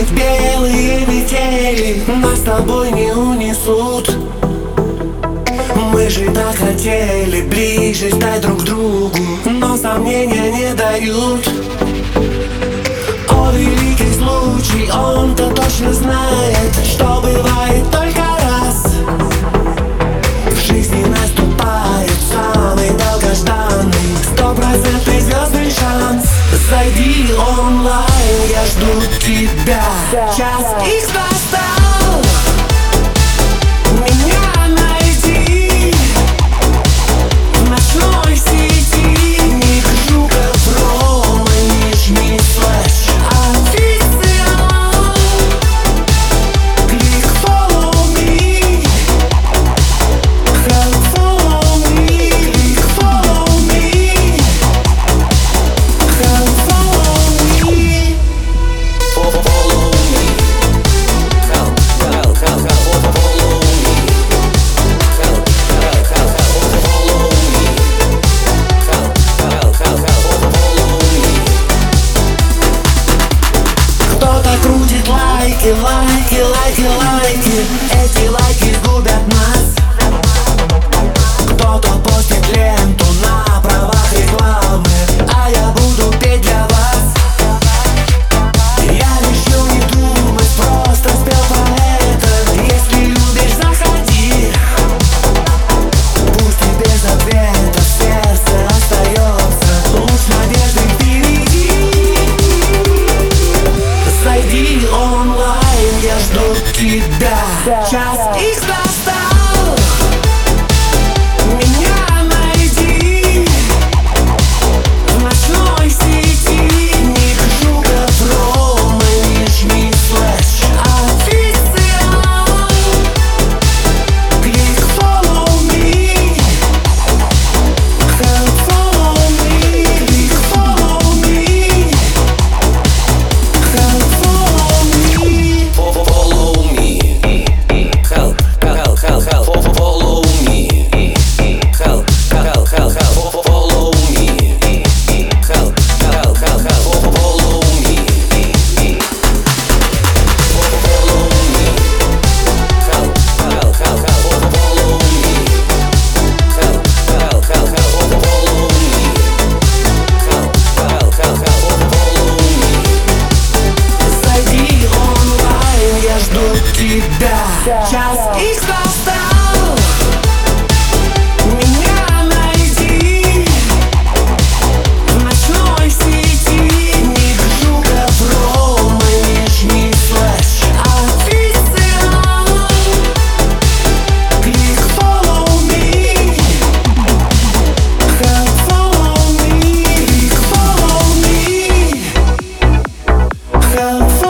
Хоть белые метели нас с тобой не унесут. Мы же так хотели ближе стать друг к другу, но сомнения не дают. О, великий случай, он-то точно знает, что бывает только раз в жизни наступает самый долгожданный 100% звездный шанс. Зайди онлайн, я жду тебя. Час X настал. Меня найди в ночной сети. Ник Жуков, Рома, нижний слэш официал. Клик follow me. Help follow me. Клик follow me. Help follow me. Follow me. Help follow me. Кто-то крутит лайки, лайки, лайки, лайки. Эти лайки губят нас. Кто-то постит ленту на правах рекламы, а я буду петь для вас. Я решил не думать, просто спел поэта. Если любишь, заходи. Пусть и без ответа в сердце остается луч надежды впереди. Зайди онлайн, я жду тебя. Час X настал. Меня найди в ночной сети. Ник Жуков, Рома, нижний слэш официал. Клик follow me. Help follow me. Клик follow me. Help follow me. Follow me. Help follow me. Help follow me. Help follow me. Зайди онлайн, я жду тебя. Час X настал. Меня найди в ночной сети. Ник Жуков, Рома, нижний слэш официал. Клик follow me. Help follow me. Клик follow me. Help follow me.